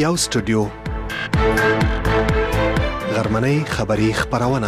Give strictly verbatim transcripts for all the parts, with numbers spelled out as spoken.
یو سټوډیو غرمنۍ خبری خبرونه.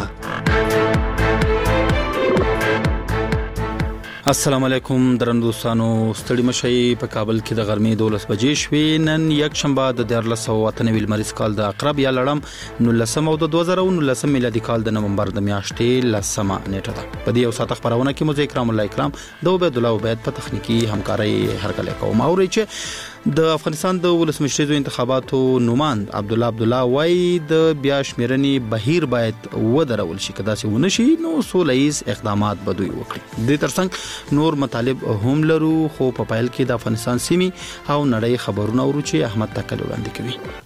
السلام علیکم درنو دوستانو، ستړي مشئ. په کابل کې د غرمې دولس بجې شوې. نن یک شنبه د دیارلس سوه اوه اتیا لمریز کال د عقرب یا لړم نولسم او د دوه زره نولسم میلادي کال د نومبر د میاشتې لسمه نیټه ده. په دې یو ساعت خبرونه کې مو اکرام الله اکرام د عبید الله عبید په تخنیکی همکاري هرکله کوم. اوري چې د افغانستان د ولسمشریزو انتخاباتو نوماند عبد الله عبد الله وايي د بیا شمیرنې بهیر باید ودرول شي، کدا چې ونشي نو سولهیز اقدامات به دوی وکړي. د ترڅنګ نور مطالب هم لرو، خو په پایل کې د افغانستان سیمې او نړۍ خبرونه ورو چې احمد تکل وړاندې کوي.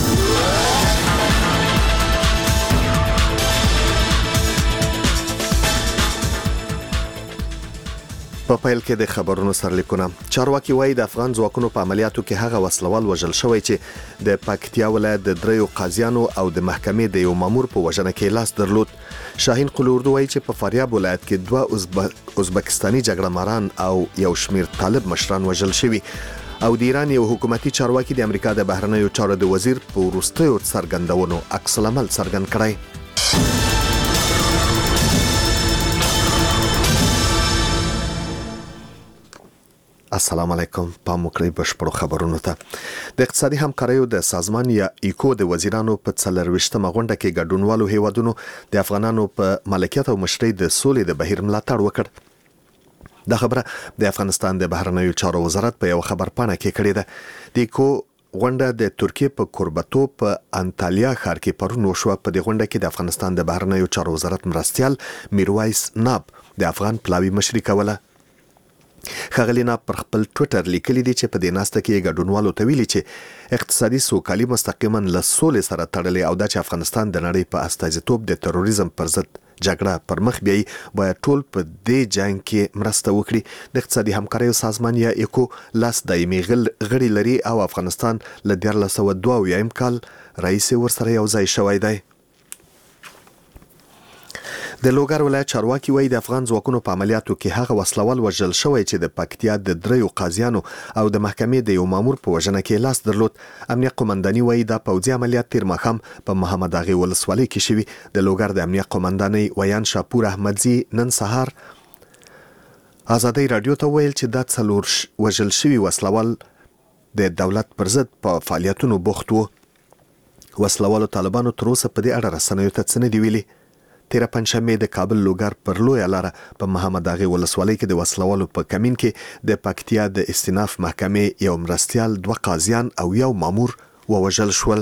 په پیل کې د خبرونو سرلیکونه. چارواکي وایي د افغان ځواکونو په عملیاتو کې هغه وسلوال وژل شوی چې د پکتیا ولایت د دریو قاضیانو او د محکمې د یو مامور په وژنه کې لاس درلود. شاهین قلوردو وایي چې په فاریاب ولایت کې دوه ازبک ازبکستاني جګړه ماران او یو شمیر طالب مشران وژل شوي. او د ایران یو حکومتي چارواکي د امریکا د بهرنیو چارو د وزیر په وروستیو څرګندونو عکس العمل څرګند کړی. السلام علیکم. پام وکړئ بشپړو خبرونو ته. د اقتصادي همکاریو د سازمان یا ایکو د وزیرانو په څلرويشتمه غونډه کې ګډونوالو هیوادونو د افغانانو په ملکیت او مشرۍ د سولې د بهیر ملاتړ وکړ. دا خبره د افغانستان د بهرنیو چارو وزارت په یو خبر پاڼه کې کړې ده. د ایکو غونډه د ترکیه په کوربتو په انټالیا ښار کې پرون وشوه. په دې غونډه کې د افغانستان د بهرنیو چارو وزارت مرستیال میرویس ناب د افغان پلاوی مشري کوله. خغلینا پر خپل ټوئیټر لیکلی دی چې په دې ناسته کې ګډونوالو ته ویلي چې اقتصادي سوکالي مستقیما له سولې سره تړلې او د افغانستان د نړۍ په استازیتوب د تروریزم پر ضد جګړه پر مخ بیاي باید ټول په دې جنگ کې مرسته وکړي. د اقتصادي همکاریو سازمان یا ایکو لاس دایمي غړي لري او افغانستان له دیارلس سوه دوه اویایم کال رئیس ورسره یو ځای شوی دی. د لوګر ولایت چارواکي وایي د افغان ځواکونو په عملیاتو کې هغه وسلوال وژل شوی چې د پکتیا د دریو قاضیانو او د محکمې د یو مامور په وژنه کې لاس درلود. امنیت قومنداني وایي دا پوځي عملیات تیر ماښام په محمد اغه ولسوالۍ کې شوي. د لوګر د امنیت قومنداني ویان شاپور احمدزي نن سهار آزادۍ رادیو ته ویل چې دا څلور وژل شوي وسلوال د دولت پر ضد په فعالیتونو بوخت وو. وسلوالو طالبانو تر اوسه په دې اړه رسنیو ته څه نه دی ویلي. تیر پنځمه د کابل لوګر پر لوی لاره په محمد اغه ولسوالۍ کې د وسلوالو په کمین کې د پکتیا د استیناف محکمې یو مرستیال دوه قاضیان او یو مامور ووژل شول.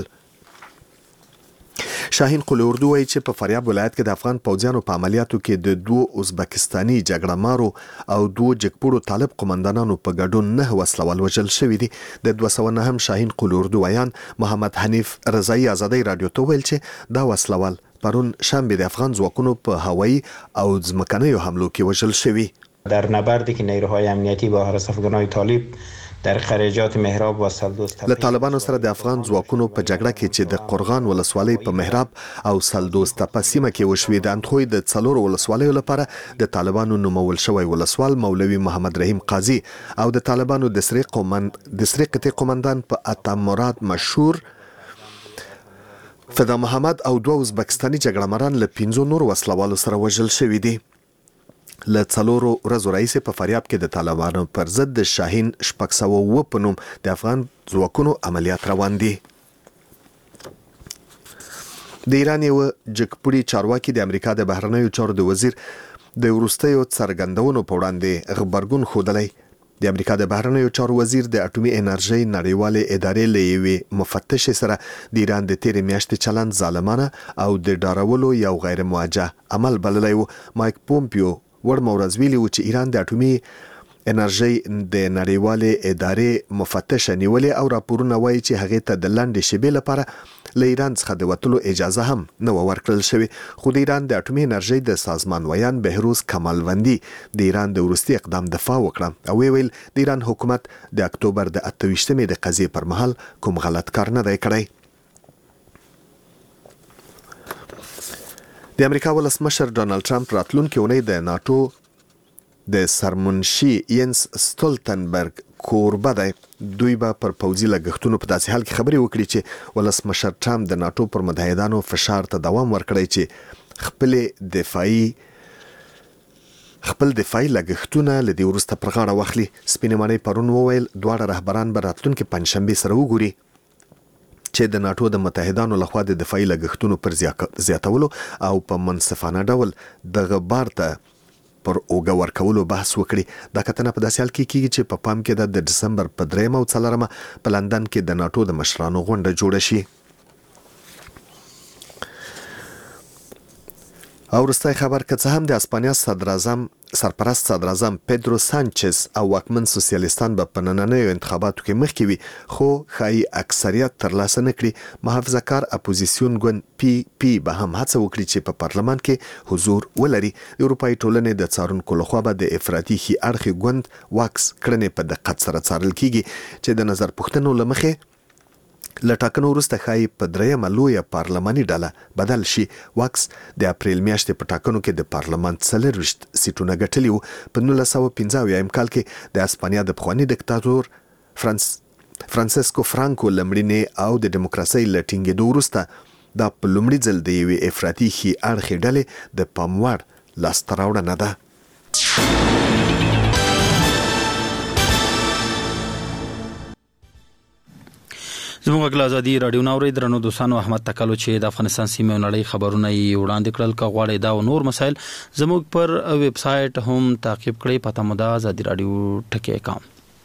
شاهین قلوردو وایي چې په فاریاب ولایت کې د افغان پوځیانو په عملیاتو کې د دوه ازبکستاني جګړه مارو او دوه جګپوړو طالب قومندانانو په ګډون نه وسلوال وژل شوي دي. د دوه سوه نهم شاهین قلوردو ویان محمد حنیف رضایی آزادۍ رادیو ته ویل چې دا وسلوال پرون شنبه د افغان ځواکونو په هوایی او ځمکنیو حملو کې وژل شوي. در نبردی که نیروهای امنیتی با حراس افغانای طالب در خریجات محراب و سلدوز له طالبانو سره د افغان ځواکونو په جګړه کې چې د قرغان ولسوالۍ په محراب او سلدوز تپه سیمه کې وشوې د اندخوی د څلورو ولسوالیو لپاره د طالبانو نومول شوی ولسوال مولوي محمد رحیم قاضي او د طالبانو د سری قومند د سری قطې قومندان په اتا مراد مشهور فدا محمد او دوه ازبکستاني جګړه ماران له پنځو نور وسلوالو سره وژل شوي دي. له څلورو ورځو راهیسې په فاریاب کې د طالبانو پر ضد د شاهین شپږ سوه اووه په نوم د افغان ځواکونو عملیات روان دي. د ایران یو جګپوړي چارواکي د امریکا د بهرنیو چارو د وزیر د وروستیو څرګندونو په وړاندې غبرګون ښودلی. د امریکا د بهرنیو چارو وزیر د اټومي انرژي نړیوالې ادارې له یوې مفتش سره د ایران د تیر میاشتې چلند ظالمانه او د ډارولو یو غیر موجه عمل بللی و. مایک پومپیو ورمه ورځ ویلي و چې ایران د اټومي انرژي د نړیوالې ادارې مفتش نیولې او راپورونه وایي چې هغه ته د لنډې شیبې لپاره له ایران څخه د وتلو اجازه هم نه ورکړل شوې. خو د ایران د اټومي انرژي د سازمان ویان بهروز کمالوندی د ایران د وروستي اقدام دفاع وکړه او ویل د ایران حکومت د اکتوبر د اته ویشتمې د قضیې پر مهال کوم غلط کار نه دی کړی. د امریکا ولسمشر ډانلډ ټرمپ راتلونکي اونۍ د ناتو د سرمنشي ینس ستولتنبرګ کوربه دی دوی به پر پوځي لګښتونو په داسې حال کې خبرې وکړي چې ولسمشر ټرمپ د ناتو پر متحدانو فشار ته دوام ورکړی چې خپل دفاعي خپل دفاعي لګښتونه لدی ورسته پر غاړه واخلي. سپینې ماڼۍ پرون وویل دواړه رهبران به راتلونکي پنځشنبه سره وګوري چې د ناتو د متحدانو لخوا د دفاعي لګښتونو پر زیاتولو او په منصفانه ډول د غبار ته پر اوګه ورکولو بحث وکړي. دا کتنه په داسې حال کې کیږي چې په پام کې د دسمبر په درېمه او څلورمه په لندن کې د ناتو د مشرانو غونډه جوړه شي. او وروستی خبر که څه هم د اسپانیا صدر اعظم سرپرست صدر اعظم پیدرو سانچز او واکمن سوسیالیستان به په نننیو انتخاباتو کې مخکې وي خو ښایي اکثریت ترلاسه نه کړي. محافظه کار اپوزیسیون ګوند پی پی به هم هڅه وکړي چې په پارلمان کې حضور ولري. د اروپایي ټولنې د څارونکو لخوا به د افراطي ښي اړخي ګوند واکس کړنې په دقت سره څارل کیږي چې د نظر پوښتنو له مخې له ټاکنو وروسته ښایي په درېیمه لویه پارلماني ډله بدل شي. واکس د اپریل میاشتې په ټاکنو کې د پارلمان څلرویشت سیټونه ګټلي وو. په نولس سوه پنځه اویایم کال کې د اسپانیا د پخواني ډیکټاتور فرانس فرانسیسکو فرانکو له مړینې او د ډیموکراسۍ له ټینګېدو وروسته دا په لومړي ځل د یوې افراطي ښي اړخې ډلې د پام وړ لاسته راوړنه ده. زموږ غږ ازادي رادیو ناوړي درنو دوستانو احمد تکلو چې د افغانستان سیمه او نړۍ خبرونه یې وړاندې کړل. که غواړئ دا او نور مسایل زموږ پر ویب سټ هم تعقیب کړئ. پته مو ده ازادي رادیو ټکی کام.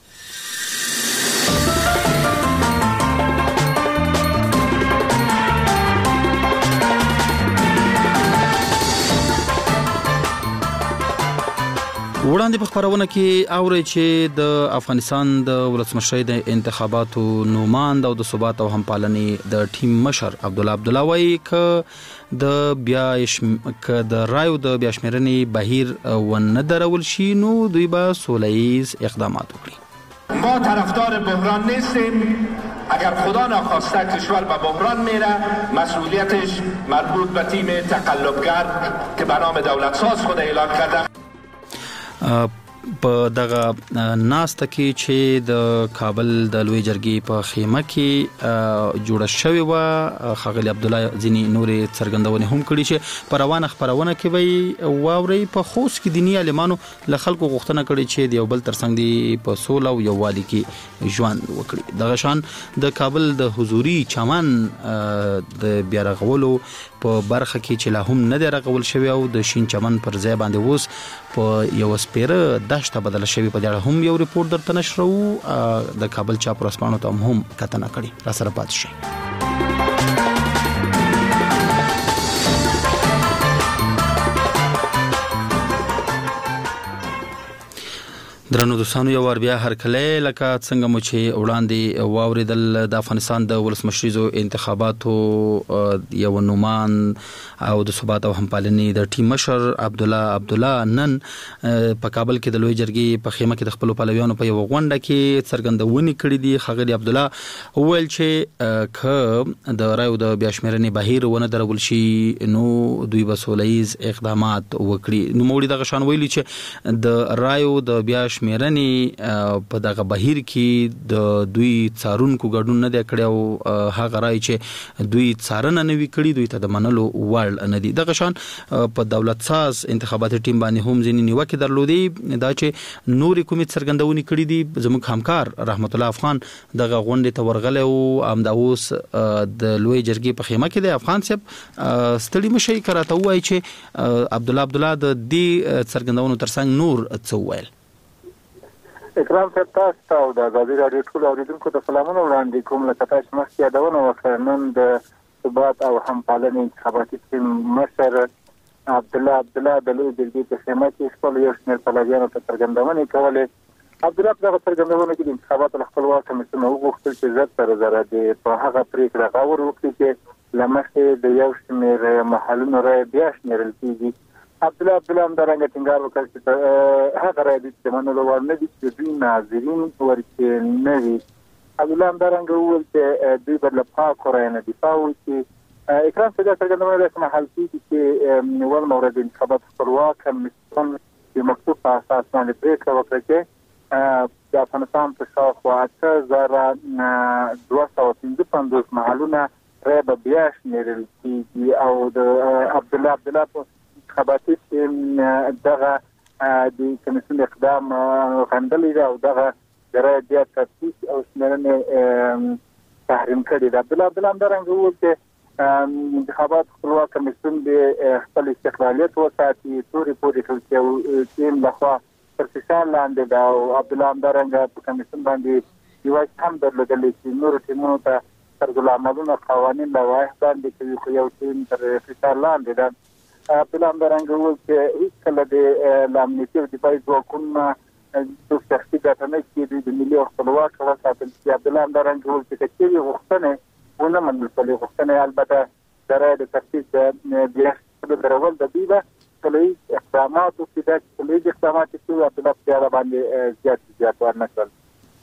وړاندې په خبرونه کې اوري چې د افغانستان د ولسمشرۍ د انتخاباتو نوماند او د ثبات او همپالنې د ټیم مشر عبدالله عبدالله وایي ک د بیا ک د رایو د بیا شمېرنې بهیر ونه درول شي نو دوی به سوله‌ایز اقدامات وکړي. ما طرفدار بحران نیستیم. اگر خدا ناخواسته کشور به بحران میره مسئولیتش مربوط به تیم تقلبگر که به نام دولت ساز خود اعلان کرده. په دغه ناسته کې چې د کابل د لوی جرګې په خیمه کې جوړه شوې و ښاغلي عبدالله ځینې نورې څرګندونې هم کړي چې په روانه خپرونه کې به واورئ. په خوست کې دیني عالمانو له خلکو غوښتنه کړې چې د یو بل ترڅنګ دی په سوله او یووالي کې ژوند وکړي. دغه شان د کابل د حضوري چمن د بیا رغولو په برخه کې چې لا هم نه دی رغول شوی او د شین چمن پر ځای باندې اوس په یو سپیره دشته بدل شوی په دې هم یو ریپورت درته نشرو. د کابل چاپ ورسپانو ته هم کتنه کړي. را سره پات شي. درنو دوستانو یو ور بیا هر کله لکه څنګه مو چې وړاندې واوریدل د افغانستان د ولسمشریزو انتخاباتو یو نومان او د ثبات او همپالنې د ټیم مشر عبدالله عبدالله نن په کابل کې د لوی جرګې په خیمه کې د خپل پلویانو په یو غونډه کې څرګندونې کړې دي. ښاغلي عبدالله وویل چې که د رایو د بیا شمېرنې بهیر ونه درول شي نو دوی به سوله‌ایز اقدامات وکړي. نو موږ دغه شان ویلي چې د رایو د بیا شمېرنې په دغه بهیر کې د دوی څارونکو ګډون نه دی کړی او هغه رای چې دوی څارنه نه وي کړي دوی ته د منلو وړ نه دي. دغه شان په دولت ساز انتخاباتي ټیم باندې هم ځینې نیوکې درلودې دا چې نورې کومې څرګندونې کړي دي. زموږ همکار رحمت الله افغان دغه غونډې ته ورغلی او همدا اوس د لوی جرګې په خیمه کې دی. افغان صاحب ستړي مه شئ که راته ووایي چې عبدالله عبدالله د دې څرګندونو ترڅنګ نور څه وویل. اکرام صاحب تاسو ته او د ازادي راډیو ټولو اورېدونکو ته سلامونه وړاندې کوم. لکه تاسو مخکې یادونه وکړه نن د ثبات او همپالنې انتخاباتي ټیم مشر عبدالله عبدالله د لوی جرګې په خیمه کې خپل یو شمېر پلویانو ته څرګندونې کولې. عبدالله په دغه څرګندونو کې د انتخاباتو له خپلواک کمیسیون وغوښتل چې زر تر زره د په هغه پرېکړه غور وکړي چې له مخکې د یو شمېر محلونو رایې بیا شمېرل کېږي. عبدالله عبدالله همدارنګه ټینګار وکړ چې هغه رایې د منلو وړ نه دي چې دوی ناظرین ورکې نه وي. عبدالله همدارنګه وویل چې دوی به له پاکو رایو نه دفاع وکړي. اکرام صاحب دا څرګندونه داسې مهال کېږي چې نیولمه ورځ د انتخاباتو خپلواک کمیسیون د مکتوب په اساس باندې پرېکړه وکړه چې د افغانستان په شاوخوا اته زره دوه سوه پنځه پنځوس محلونه رای به بیا شمېرل کېږي او د عبدالله عبدالله په انتخاباتي کې دغه د کمیسیون اقدام غندلی دی او دغه د رای بیا تفتیش او شمېرنې تحریم کړی دی. عبدالله عبدالله همدارنګه وویل چې انتخابات خپلواک کمیسیون د خپل استقلالیت وساتي، تورې پورې کړل چې ټیم لخوا تر فشار لاندې ده او عبدالله همدارنګه په کمیسیون باندې یوه هم درلودلی چې نورو ټیمونو ته طرزالعملونه قوانین لوایح باندې کوي خو یو ټیم تر فشار لاندې ده. عبدالله همدارنګه وویل چې هېڅکله د له امنیتي او دفاعي ځواکونو څوک شخصي ګټه نه کېږي، د ملي او خپلواک وساتل شي. عبدالله همدارنګه وویل چې که چېرې غوښتنې ونه منل شولې، غوښتنې البته د رای د تفتیش د بیا درول د دوی به ټولنیز اقدامات وکړي. دا چې ټولنیز اقدامات چې شوي عبدالله په دې باندې زیات زیات ور نه کړل.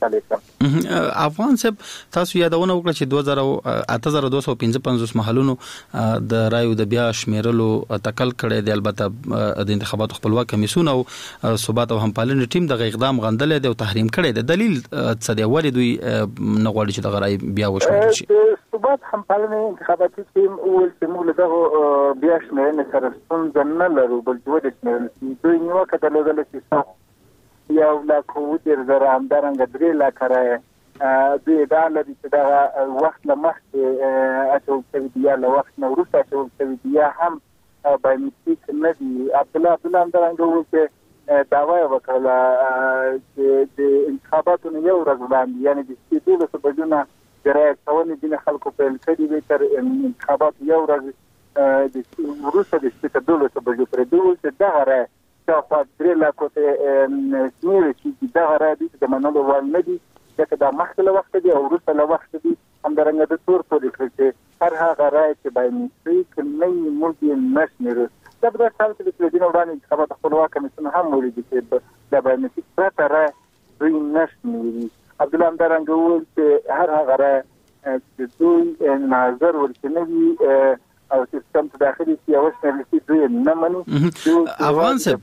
افغان صاحب تاسو یادونه وکړه چې دوه زره اته زره دوه سوه پنځه پنځوس محلونو د رایو د بیا شمیرلو تکل کړی دی. البته د انتخاباتو خپلواک کمیسیون او ثبات او همپالنې ټیم دغه اقدام غندلی دی او تحریم کړی دی. دلیل څه دی؟ ولې دوی نه غواړي چې دغه رای بیا وشمیرل شي؟ د ثبات همپالنې انتخاباتي ټیم وویل چې موږ له دغو بیا شمېرنې سره ستونزه نه لرو، بلکې ولې شمېرل شي. دوی نیوکه درلودله چې یو لاک اووه دېرش زره همدارنګه درې لاکه رایې دوی ادعا لري چې دغه وخت نه مخکې اچول شوي دي یا له وخت نه وروسته اچول شوي دي یا هم بایومټریک نه دي. عبدالله عبدالله همدارنګه وویل چې دعوا یې وکړله چې د انتخاباتو نه یو ورځ وړاندې یعنې د شپې دولسو بجو نه د رایې ورکونې ځینې خلکو پیل کړي وي تر انتخاباتو یو ورځ وروسته د شپې تر دولسو بجو پورې. دوی وویل چې دغه رایې شاوخوا درې لاکو ته شمېرل شي چې دغه رایې دوی ته د منلو وړ نه دي، ځکه دا مخکې له وخته دي او وروسته له وخته دي. همدارنګه د تور پورې کړل چې هر هغه رایې چې بایومټریک نه وي موږ یې نه شمېرو. دا په داسې حال کې د څلور دینه وړاندې انتخابات خپلواک کمیسیون هم ویلي دي چې د بایومټریک پرته رایې دوی نه شمېري. عبدالله همدارنګه وویل چې هر هغه رایې چې دوی نظر ورکې نه وي او سیستم ته داخلي شي او شمېرل شي دوی نه مني. افغان صاحب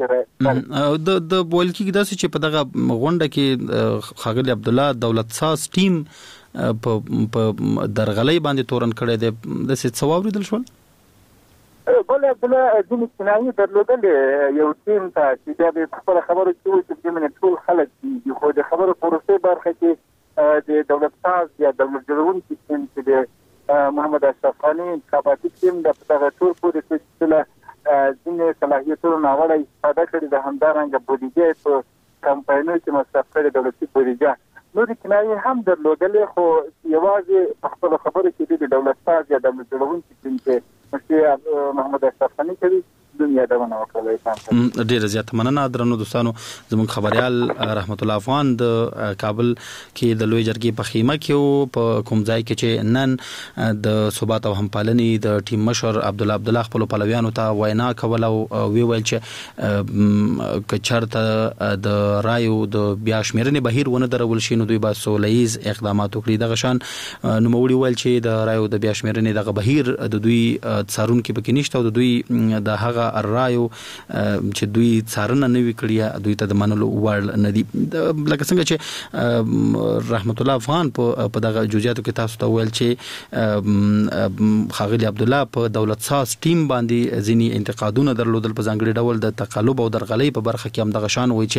د د ویل کېږي داسې چې په دغه غونډه کې ښاغلي عبدالله دولت ساز ټیم په درغلۍ باندې تورن کړی دی. داسې څه واورېدل شول؟ بل عبدالله ځینې کنایې درلودلې یو ټیم ته چې بیا به په خپله خبرو کې وایي چې دې ټول خلک دي، خو د خبرو په وروستۍ برخه کې د دولت ساز یا دولت جوړونکي ټیم چې د محمد اشرف غني انتخاباتي ټیم د دغه ټول پورې چې ځینې صلاحیتونو ناوړه استفاده کړې ده، همدارنګه بودیجه په کمپاینونو کې مصرف کړې دولتي بودیجه. نورې کنایې هم درلودلې، خو یوازې په خپلو خبرو کې د دولت ساز یا دولت جوړونکي ټیم چې مشر محمد اشرف غني کوي دنیا دونه وکړلې. ډیره زیاته مننه درنو دوستانو. زموږ خبريال رحمت الله افغان د کابل کې د لوی جرګې په خیمه کې په کوم ځای کې چې نن د ثبات او همپالنې د ټیم مشر عبدالله عبدالله خپل پلویانو ته وینا کوله او وی ویل چې کچرته د رایو د بیا شمیرنې بهیر ونه درول شي نو دوی به سولهییز اقدامات وکړي. دغه شان نوموړي ویل چې د رایو د بیا شمیرنې دغه بهیر د دوی څارونکي پکې نشته او د دوی د هغه الرایو چې دوی څارنه نه وی کړی دوی ته د منلو وړ نه دي. لکه څنګه چې رحمت الله افغان په دغه جزئیاتو کې تاسو ته ویل چې ښاغلي عبدالله په دولت ساز ټیم باندې ځینې انتقادونه درلودل په ځانګړي ډول د تقلب او درغلۍ په برخه کې هم دغه شان وایي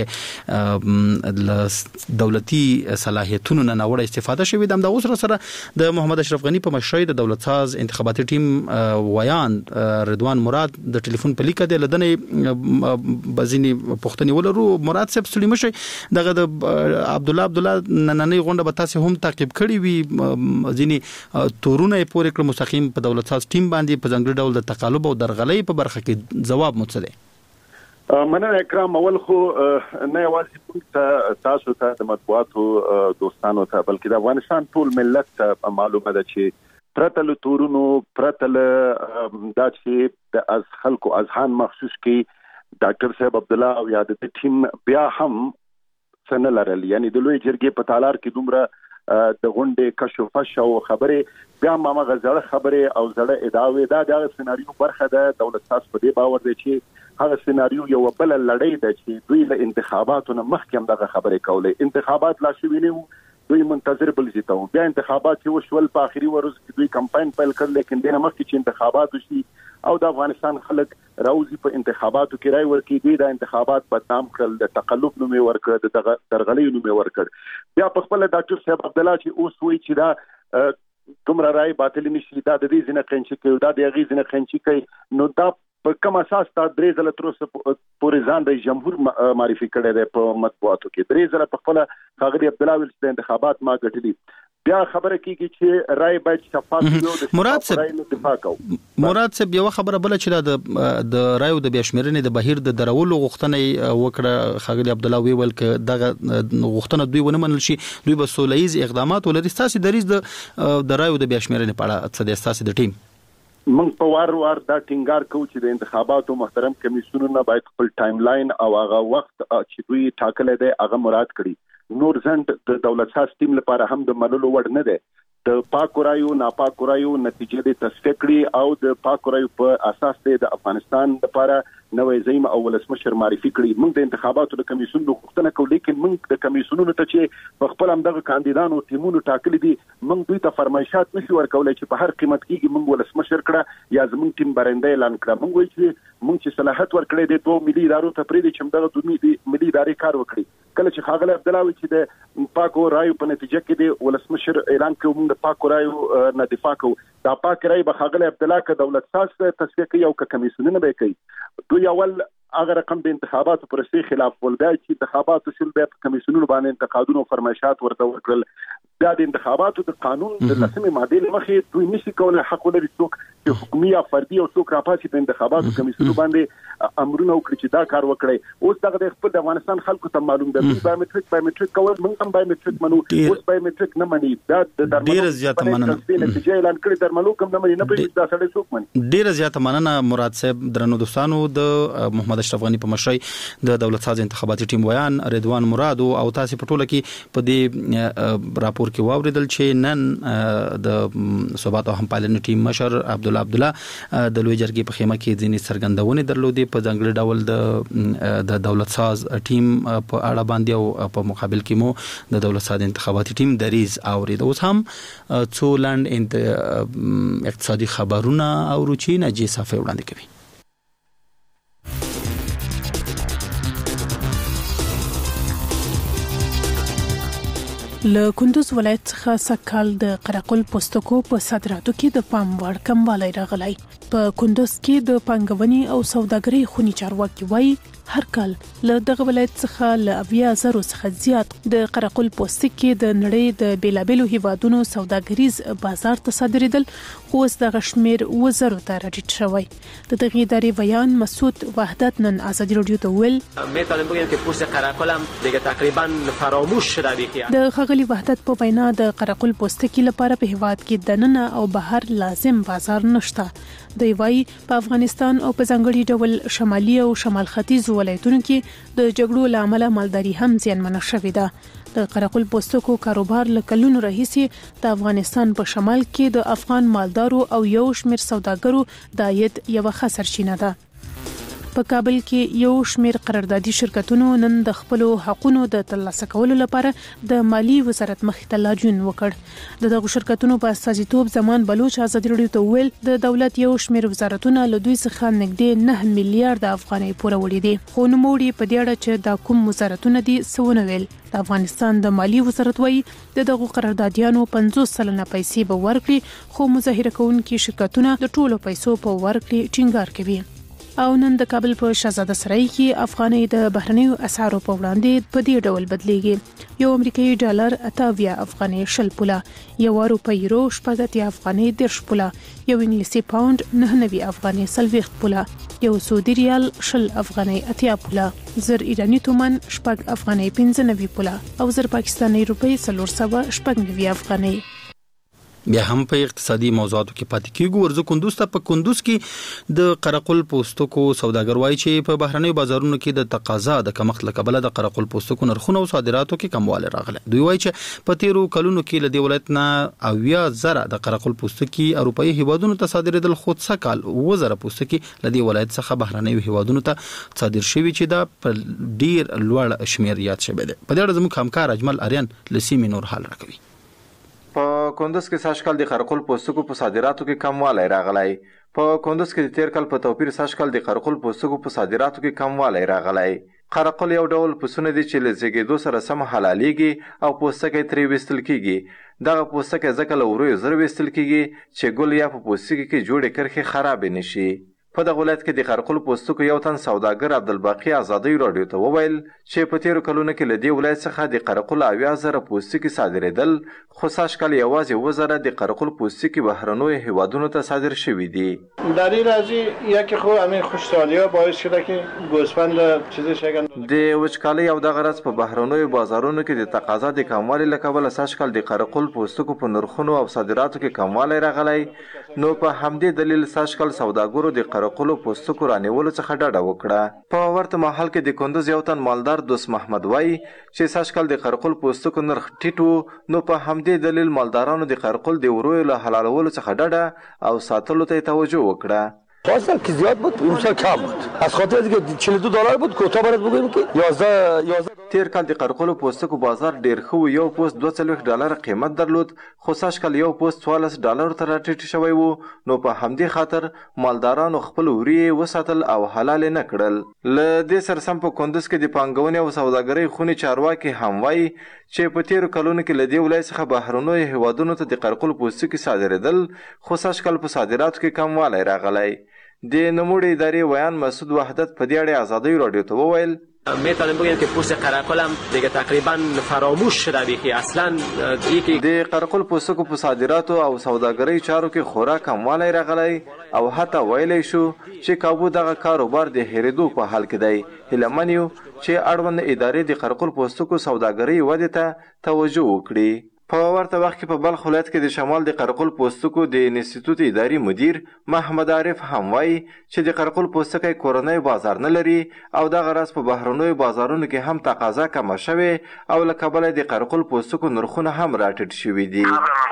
چې دولتي صلاحیتونو نه ناوړه استفاده شوې ده. همدا اوس سره د محمد اشرف غني په مشرۍ د دولت ساز انتخاباتي ټیم ویان رضوان مراد د ټلیفون په لیکه دی لدنې بزینی پښتني ولرو. مراد صاحب ستړي مشي دغه د عبدالله عبدالله نننۍ غونډه به تاسو هم تعقیب کړی وي ځینی تورونه پورې کړ مستقیم په دولت ساز ټیم باندې په ځانګړي ډول د تقالب او درغلۍ په برخه کې جواب مو څه دی؟ مننه اکرام. اول خو نه یوازې تاسو ته د مطبوعاتو دوستانو ته بلکې د افغانستان ټول ملت ته معلومه ده چې پرته له تورونو پرته له دا چې د از خلکو اذهان مخصوص کې ډاکټر صاحب عبدالله او یا د ټیم بیا هم څه نه لرل، یعنی د لوی جرګې په تالار کې دومره د غونډې کشو فش او خبرې بیا هم هغه زړه خبرې او زړه ادعاوې دا د سناریو برخه ده. دولت ساز په دې باور دی چې هغه سيناريو یو بل لړۍ ده چې دوی له انتخاباتو نه مخکې هم دغه خبرې کولې. انتخابات لا شوي نه دوی منتظر بل زیته وو، بیا انتخابات یو شول په اخري ورځ کې دوی کمپاین پیل کړ، لیکن دنه مخکې چې انتخابات وشي او د افغانستان خلک راوځي په انتخاباتو کې رائے ورکړي، دوی د انتخابات بدنام کړل، د تقلب نوم یې ورکړ، د درغلۍ نوم یې ورکړ. بیا په خپل ډاکټر صاحب عبد الله چې اوس وایي چې دا کومره رائے باطل نشي، دا د دې ځنه قنچي کوي، دا د هغې ځنه قنچي کوي، نو دا په کوم اساس تا درې ځله تر اوسه پورې ځان د جمهور معرفي کړی دی په مطبوعاتو کې، درې ځله په خپله ښاغلي عبدالله ویل چې د انتخابات ما ګټلي. بیا خبره کیږي چې رائے باید شفاف وي او د مراد صاحب رائے دفاع کوو. مراد صاحب یو خبره بل چې د د رائے د بیا شمیرنې د بهیر د درولو غوښتنه وکړه، ښاغلي عبدالله ویل ک دغه غوښتنه دوی ونه منل شي، دوی به سولهیز اقدامات ولري. تاسو د ریز د د رائے د بیا شمیرنې په اړه څه د تاسو د ټیم موږ په وار وار دا ټینګار کوو چې د انتخاباتو محترم کمیسیونونه باید خپل ټایم لاین او هغه وخت چې دوی ټاکلی دی هغه مراد کړي. نور ځنډ د دولت ساز ټیم لپاره هم د منلو وړ نه دی. د پاکو رایو ناپاکو رایو نتیجې د تصفیه کړي او د پاکو رایو په اساس د افغانستان لپاره نوې زعیم او ولسمشر معرفي کړي. موږ د انتخاباتو د کمیسیون غوښتنه کوو، لیکن موږ د کمیسیونونو ته چې په خپل همدغه کاندیدانو ټیمونو ټاکلي دي، موږ دوی ته فرمایشات نشو ورکولی چې په هر قیمت کېږي موږ ولسمشر کړه یا زموږ ټیم برنده اعلان کړه. موږ وایو چې موږ چې صلاحیت ورکړی دی دوه ملي ادارو ته پرېږدي چې همدغه دوه ملي ادارې کار وکړي. کله چې ښاغلی عبدالله وایي چې د پاکو رایو په نتیجه کې د ولسمشر اعلان کوو، موږ د پاکو رایو نه دفاع کوو. دا پاک رای به ښاغلی عبدالله که دولت ساز تصفیه کوي او که کمیسیونونه به کوي، دوی اول هغه رقم د انتخاباتو پروسې خلاف ول، بیا چې انتخاباتو شول بیا په کمیسیونونو باندې انتقادونه او فرمایشات ورته ورکړل. بیا د انتخاباتو د قانون د لسمې مادې له مخې دوی نشي کولی حق ولري څوک چې حکومي یا فردي او څوک راپاسي په انتخاباتو کمیسیونونو باندې امرونه وکړي چې دا کار وکړي. اوس دغه د خپل د افغانستان خلکو ته معلوم ده بایومټریک بایومټریک کول، موږ هم بایومټریک منو، اوس بایومټریک نه مني. دا د ډیره زیاته مننه نتیجه اعلان کړي درملو کوم نه مني، نه پوهېږي دا سړی څوک مني. ډیره زیاته مننه مراد صاحب. درنو دوستانو، د محمد اشرف غني په مشرۍ د دولت ساز انتخاباتي ټیم ویان رضوان مراد او تاسو په ټوله کې په دې راپور کې واوریدل چې نن د ثبات او همپالنې ټیم مشر عبدالله عبدالله د لوی جرګې په خیمه کې ځینې څرګندونې درلودې په ځانګړي ډول د د دولت ساز ټیم په اړه باندې او په مقابل کې مو د دولت ساز انتخاباتي ټیم دریز اورید. اوس هم څو لاند اقتصادي خبرونه او روچي نجی صافي وړاندې کوي. له کندوز ولایت څخه سکهال د قرقل پوستکو په صادراتو کې د پام وړ کموالی راغلی. په کندوز کې د پانګونې او سوداګرۍ خونی چارواکي وایي هر کال له دغه ولایت څخه له اویا زرو څخه زیات د قرقل پوستکي د نړۍ د بیلابېلو هیوادونو سوداګریز بازار ته صادریدل، خو اوس دغه شمیر وزرو ته راټیټ شوی. د دغه ادارې بیان مسعود وحدت نن ازادي رادیو ته ویل میتونم بگم که پوست قرقل هم دیگه تقریبا فراموش شده. د خغلی وحدت په وینا د قرقل پوستکي لپاره په هیواد کې دننه او بهر لازم بازار نشته. دی وايي په افغانستان او په ځانګړي ډول شمالي او شمال ختیځ ولایتونو کې د جګړو له امله مالداري هم زیانمنه شوې ده. د قرقل پوستکو کاروبار له کلونو راهیسې د افغانستان په شمال کې د افغان مالدارو او یو شمېر سوداګرو د عاید یوه ښه سرچینه ده. په کابل کې یو شمېر قراردادي شرکتونو نن د خپل حقوقو د ترلاسه کولو لپاره د مالی وزارت مخې ته لاریون وکړ. د دغو شرکتونو په استازیتوب زمان بلوچ ازادي رادیو ته ویل د دولت یو شمېر وزارتونه له دوی څخه نږدې نه میلیارډ افغانۍ پوره وړي دي، خو نوموړي په دې اړه چې دا کوم وزارتونه دي څه ویل. د افغانستان د مالی وزارت وایي د دغو قراردادیانو پنځوس سلنه پیسې به ورکړي، خو مظاهره کوونکي شرکتونه د ټولو پیسو په ورکړې ټینګار کوي. او نن د کابل په شهزاده سرای کې افغانۍ د بهرنیو اسعارو په وړاندې په دې ډول بدلیږي. یو امریکایي ډالر اتاویا افغانۍ شل پوله، یو روپۍ یورو شپږ اتیا افغانۍ دېرش پوله، یو انګلیسي پاوند نهه نوي افغانۍ څلوېښت پوله، یو سعودي ریال شل افغانۍ اتیا پوله، زر ایراني تومن شپږ افغانۍ پنځه نوي پوله او زر پاکستاني روپۍ څلور سوه شپږ نوي افغانۍ. بیا هم په اقتصادي موضوعاتو کې پاتې کیږو. ورزه کندوز ته په کندوز کې د قرقل پوستکو سوداګر وایي چې په بهرنیو بازارونو کې د تقاضا د کمښت له کبله د قرقل پوستکو نرخونه او صادراتو کې کموالی راغلی. دوی وایي چې په تیرو کلونو کې له دې ولایت نه اویا زره د قرقل پوستکي اروپایي هیوادونو ته صادرېدل، خو څه کال اووه زره پوستکي له دې ولایت څخه بهرنیو هیوادونو ته صادر شوي چې دا په ډیر لوړ شمیر یاد شوی دی. په دې اړه زموږ همکار اجمل اریان له سیمې نور حال راکوي. په کندوز کې ساشکل د قرقل پوستکو په صادراتو کې کموالی راغلی. په کندوز کې د تیر کال په توپیر ساشکل د قرقل پوستکو په صادراتو کې کموالی راغلی. قرقل یو ډول پسونه دي چې له زیږېدو سره سم حلالېږي او پوستکی ترې ویستل کېږي. دغه پوستکی ځکه له ورویو زر ویستل کېږي چې ګل یا په پوستکي کې جوړې کرښې خرابې نه شي. په دغه ولایت کې د قرقل پوستکو یو تن سوداګر عبدالباقي ازادي راډیو ته وویل چې په تیرو کلونو کې له دې ولایت څخه د قرقل اویا زره پوستکي صادرېدل، خو سږکال یوازې اووه زره د قرقل پوستکي بهرنیو هیوادونو ته صادر شوي دي. در این قضیه یکی خو همین خوشحالی‌ها باعث شده که گوسفند چیزی شگن د وچکالۍ او دغه راز په بهرنیو بازارونو کې د تقاضا د کموالي له کبله سږکال د قرقل پوستکو په نرخونو او صادراتو کې کموالی راغلی. نو په همدې دلیل سږکال سوداګرو د قرقلو پوستکو رانیولو څخه ډډه وکړه. په ورته مهال کې د کندوز یو تن مالدار دوست محمد وایي چې سږکال د قرقل پوستکو نرخ ټیټ و، نو په همدې دلیل مالدارانو د قرقل د ورویو له حلالولو څخه ډډه او ساتلو ته توجه وکړه. پارسال که زیاد بود امسال کم بود، از خاطر اینکه چهل و دو دلار بود کوتا برات بگویم که یازده یازده. تیر کال د قرقلو پوستکو بازار ډیر خو یو پوست دوه څلوېښت ډالر قیمت درلود، خو سږکال یو پوست څوارلس ډالرو ته راټیټ شوی و. نو په همدې خاطر مالدارانو خپل وریې وساتل او حلال نه کړل. له دې سره سم په کندوز کې د پانګونې او سوداګرۍ خونې چارواکي هم وایي چې په تیرو کلونو کې له دې ولایت څخه بهرنیو هیوادونو ته د قرقلو پوستکي صادرېدل، خو سږکال په صادراتو کې کموالی راغلی. د نوموړې ادارې ویان مسعود وحدت په دې اړه ازادي راډیو ته وویل میتونیم بگیم که پوست قرقل هم دیگه تقریبا فراموش شده بیخی اصلا یکی د قرقل پوستکو په صادراتو او سوداګرۍ چارو کې خورا کموالی راغلی او حتی ویلی شو چې کابو دغه کاروبار د هېرېدو په حال کې دی. هیله من یو چې اړوند ادارې د قرقل پوستکو سوداګرۍ ودې ته توجه وکړي. په ورته وخت کې په بلخ ولایت کې د شمال د قرقل پوستکو د انسټیټوت اداري مدیر محمد عارف هم وایي چې د قرقل پوستکی کورنی بازار نه لري او دغه راز په بهرنیو بازارونو کې هم تقاضا کمه شوې او له کبله د قرقل پوستکو نرخونه هم راټیټ شوي دي.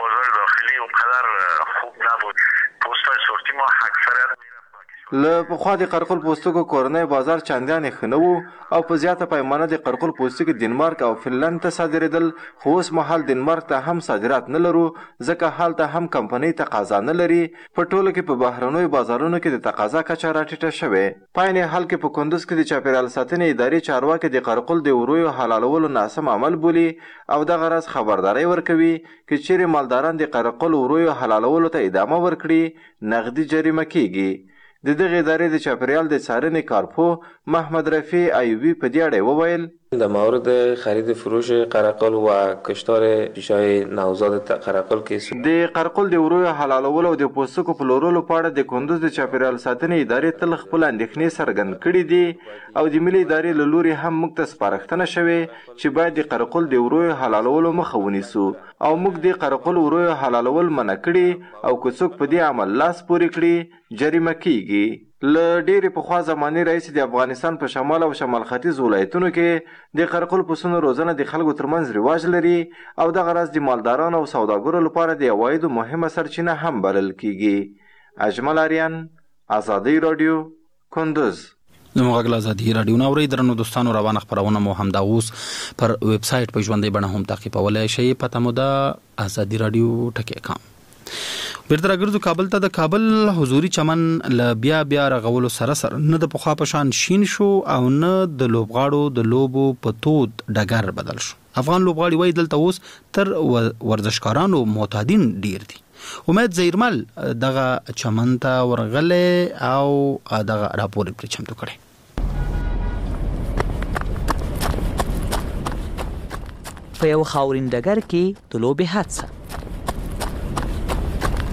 له پخوا د قرقل پوستکو کورنی بازار چندانې ښه نه و او په زیاته پیمانه د قرقل پوستکي دنمارک او فنلند ته صادرېدل، خو اوس مهال دنمارک ته هم صادرات نه لرو ځکه هلته هم کمپنۍ تقاضا نه لري. په ټولو کې په بهرنیو بازارونو کې د تقاضا کچه راټیټه شوې. په عین حال کې په کندوز کې د چاپیریال ساتنې ادارې چارواکي د قرقل د ورویو حلالولو ناسم عمل بولي او دغه راز خبرداری ورکوي که چیرې مالداران د قرقل ورویو حلالولو ته ادامه ورکړي نغدي جریمه کیږي. د دغه ادارې د چاپیریال د څارنې کارپو محمد رفیع ایوبی په دې اړه وویل در مورد خرید فروش قرقل و کشتار ریشه‌های نوزاد قرقل کې د قرقل د ورویو حلالولو او د پوستکو پلورلو په اړه د کندوز د چاپیریال ساتنې ادارې تل خپل اندېښنې څرګند کړي دي او د ملي ادارې له لوري هم موږ ته سپارښتنه شوې چې باید د قرقل د ورویو حلالولو مخه ونیسو او موږ د قرقل ورویو حلالول منع کړي او که څوک په دې عمل لاس پورې کړي جریمه کیږي. له ډېرې پخوا زمانې راهیسې د افغانستان په شمال او شمال ختیځ ولایتونو کې د قرقل پسونو روزنه د خلکو ترمنځ رواج لري او دغه راز د مالدارانو او سوداګرو لپاره د عوایدو مهمه سرچینه هم بلل کیږي. اجمل اریان، ازادي راډیو، کندوز. زموږ غږ ازادي راډیو نو اورئ. درنو دوستانو روانه خبرونه مو همدا اوس پر ویب سټ په ژوندۍ بڼه هم تعقیبولی شئ. پته مو ده ازادي راډیو ټکی کام. بیرته راګرځو کابل ته. د کابل حضوري چمن له بیا بیا رغولو سره سره نه د پخوا په شان شین شو او نه د لوبغاړو د لوبو په تود ډګر بدل شو. افغان لوبغاړي وایي دلته اوس تر ورزشکارانو معتادین ډیر دي. امید زیرمل دغه چمن ته ورغلی او دغه راپور پرې چمتو کړی. په یو خاورین ډګر کې د لوبې حادثه.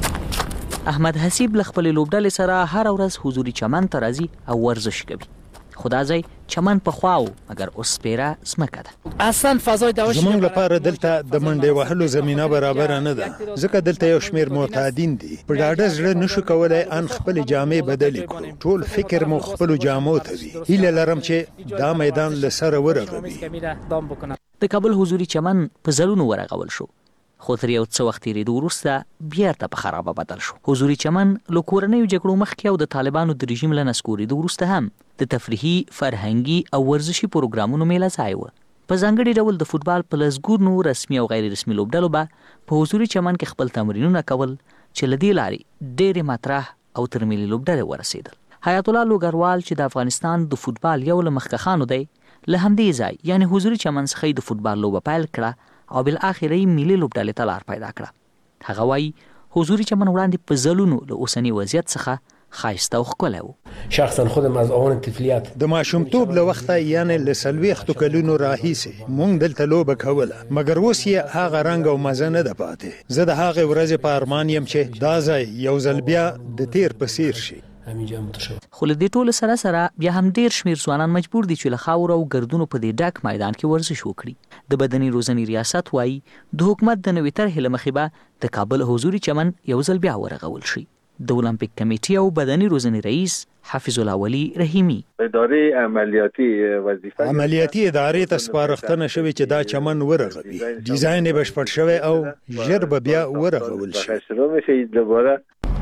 احمد حسیب له خپل لوبډلې سره هر ورځ حضوري چمن ته راځي او ورزش کوي خدا ځای چمن په خواو مګر اوس پیرا سمکه ده اصلا فضای دوشي زمونږ لپاره دلته د منډې وهلو زمينه برابر نه ده ځکه دلته یو شمیر معتادین دي په ډاډه زړه نشو کولای ان خپل جامې بدلې کړو ټول فکر مو خپل جامو ته وي هیله لرم چې دا میدان لسره ورغوي د کابل حضوري چمن په زلونو ورغول شو خو تر یو څه وخت تیریدو وروسته بیرته په خرابه بدل شو حضوري چمن له کورنیو جګړو مخکې او د طالبانو د رژیم له نسکورېدو وروسته هم د تفریحي فرهنګي او ورزشي پروګرامونو میله ځای و په ځانګړي ډول د فوتبال په لسګونو رسمي او غیر رسمي لوبډلو به په حضوري چمن کې خپل تمرینونه کول چې له دې لارې ډېرې مطرح او تر ملي لوبډلې ورسېدل حیات الله لوګروال چې د افغانستان د فوتبال یو له مخکښانو دی له همدې ځای یعنی حضوري چمن څخه د فوتبال لوبه پیل کړه او بالاخره ملي لوبډلې ته لار پیدا کړه هغه وایي حضوري چمن وړاندې په زلونو له اوسني وضعیت څخه ښایسته او ښکلی و شخصا خودم از آن طفلیت د ماشومتوب له وخته یعنی له څلوېښتو کلونو راهیسې موږ دلته لوبه کوله مګر اوس یې هغه رنګ او مزه نه ده پاتې زه د هغې ورځې په ارمان یم چې دا ځای یو ځل بیا د تیر په څیر شي خو له دې ټولو سره سره بیا هم ډېر شمېر ځوانان مجبور دي چې له خاورو او ګردونو په دې ډک میدان کې ورزش وکړي د بدني روزنې ریاست وایي د حکومت د نوې طرحې له مخې به د کابل حضوري چمن یو ځل بیا ورغول شي د اولمپیک کمیټې او بدني روزنې رئیس حافظ الله ولي رحیمي ادارې عملیاتي وظیفه عملیاتي ادارې ته سپارښتنه شوې چې دا چمن ورغوي ډیزاین یې بشپړ شوی او ژر به بیا ورغول شي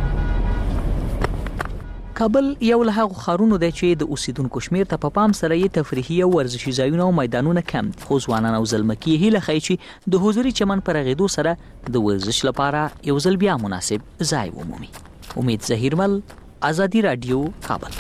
کابل یو له هغو ښارونو دی چې د اوسیدونکو شمېر ته په پام سره یې تفریحي او ورزشي ځایونه او میدانونه کم دي خو ځوانان او زلمکي یې هیله ښیي چې د حضوري چمن په رغېدو سره د ورزش لپاره یو ځل بیا مناسب ځای ومومي امید ظهیرمل ازادي راډیو کابل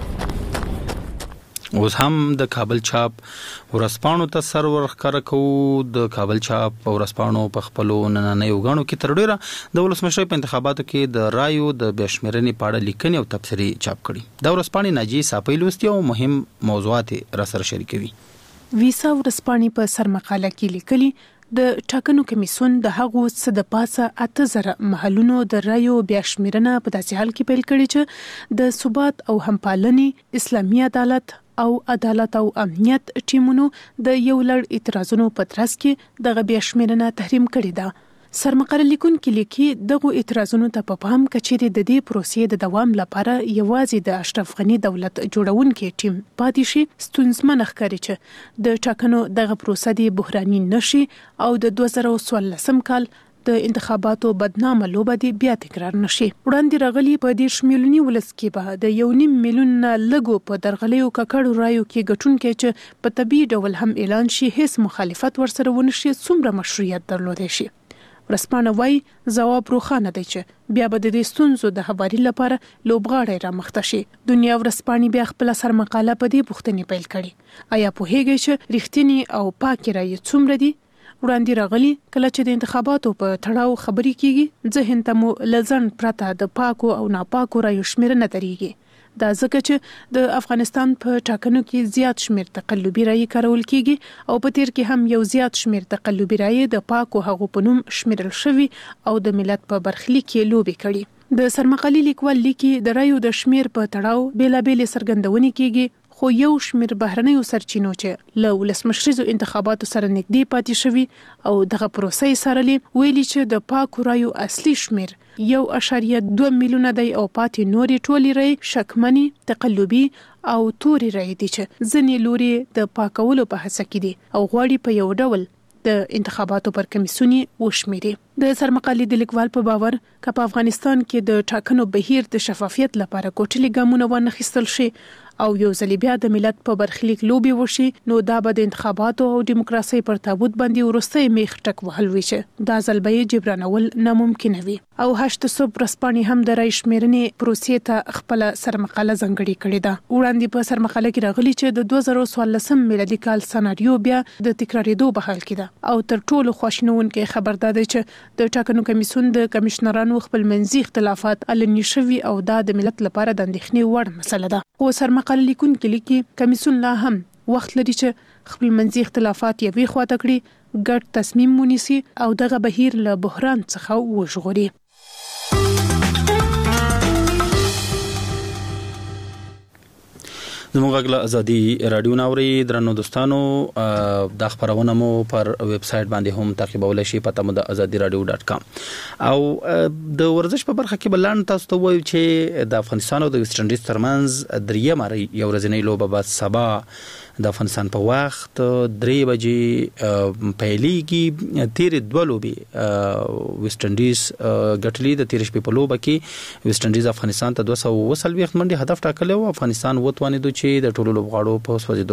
اوس هم د کابل چاپ ورسپانو ته سر ورخکاره کوو د کابل چاپ ورسپانو په خپلو نننیو غاڼو کې تر ډیره د ولسمشر په انتخاباتو کې د رایو د بشمېرنې په اړه لیکنې او تبصرې چاپ کړي د ورسپانې ناجی صاحب لوستي او مهم موضوعات را سره شریکوي ویسا ورسپانې په سرمقاله کې لیکلي د ټاکنو کمیسیون د هغو څه د پاسه اته زره محلونو د رایو بشمېرنه په داسې حال کې پیل کړي چې د ثبات او همپالنې اسلامي عدالت او عدالت او امنیت ټیمونو د یو لړ اعتراضونو په ترڅ کې د بشمېرنه تحریم کړې ده سرمقاله لیکونکي لیکي دغه اعتراضونو ته په پام کچېرې د دې پروسې د دوام لپاره یوازې د اشرف غنی دولت جوړونکي ټیم پاتې شي ستونزمن ښکاري چې د ټاکنو دغه پروسه د بحراني نشي او د دوه زره څوارلسم کال د انتخاباتو بدنامه لوبه دی بیا تکرار نشي وړاندې راغلي په دې شمیلونی ولس کې به د یو نیم میلیون لګو په درغلیو ککړو رایو کې ګټونکي چې په طبيعي ډول هم اعلان شي هیڅ مخالفت ورسره ونشي څومره مشروعیت درلودي شي ورسپانه وای جواب روخانه دی چې بیا به د دې ستونزو د هواري لپاره لوبغاړي را مخته شي دنیا ورسپانه بیا خپل سر مقاله په دې پوښتنې پیل کړي آیا په هیګي چې رښتینی او پاک رای څومره دي وړاندې راغلي کله چې د انتخاباتو په تړاو خبرې کیږي ذهن ته مو لزن پرته د پاکو او ناپاکو رایو شمیرنه درېږي دا ځکه چې د افغانستان په ټاکنو کې زیات شمیر تقلبي رایې کارول کیږي او په تیر کې هم یو زیات شمیر تقلبي رایې د پاکو هغو په نوم شمیرل شوی او د ملت په برخلیک کې لوبي کړي د سرمقالي لیکوال لیکي د رایو د شمیر په تړاو بیلابېل سرګندونې کیږي خو یو شمیر بهرنیو سرچینو چې له ولسمشریزو انتخاباتو سره نږدې پاتې شوی او دغه پروسې سره ویلي چې د پاکو رایو اصلي شمیر یو اشاریه دوه میلیونه دی او پاتې نوري ټولي رای شکمنی تقلبي او توري رای دي چې ځنې لوري د پاکولو په هڅه کې دي او غواړي په یو ډول د انتخاباتو پر کمیسیونی وشمیري د سرمقالي د لیکوال په باور ک په افغانستان کې د ټاکنو بهیر د شفافیت لپاره کوټلي ګامونه ونخستل شي او یو ځل بیا د ملت په برخلیک لوبي وشي نو دا به د انتخاباتو او دیموکراسي پر تابوت باندې ورسته میخ ټک وهل وي چې دا ځل به جبرانول ناممکن وي او هشت صبح رسپانې هم د رای شمیرنې پروسې ته خپل سرمقاله ځنګړې کړې ده وړاندې په سرمقاله کې راغلي چې د دوه زره څوارلسم میلادي کال سناریو بیا د تکرارېدو په حال کې ده او تر ټولو خواشینونکې خبردار دی چې د ټاکنو کمیسیون د کمشنرانو خپل منځي اختلافات علني شوي او دا د ملت لپاره د اندېښنې وړ مسله ده خو سرمقاله لیکونکي لیکي کمیسیون لا هم وخت لري چې خپل منځي اختلافات یې خواته کړي ګډ تصمیم ونیسي او دغه بهیر له بحران څخه وژغوري زموږ غږ له ازادي رادیو ناوري درنو دوستانو د خبرونه مو پر ویب سټ باندې هم تعقیبولای شي پته مو د ازادي رادیو ډاټ کام او د ورزش په برخه کې بلان تاسو ته وایو چې د افغانستان او د ویسټ انډیز ترمنځ دریم یو ورځنی لوبه به سبا د افغانستان په وخت درې بجې پیلېږي. تیرې دوه لوبې ویسټ انډیز ګټلې. د تیرې شپې په لوبه کې ویسټ انډیز افغانستان ته دوه سوه اووه څلوېښت منډې هدف ټاکلی و. افغانستان وتوانېدو چې د ټولو لوبغاړو په سوځېدو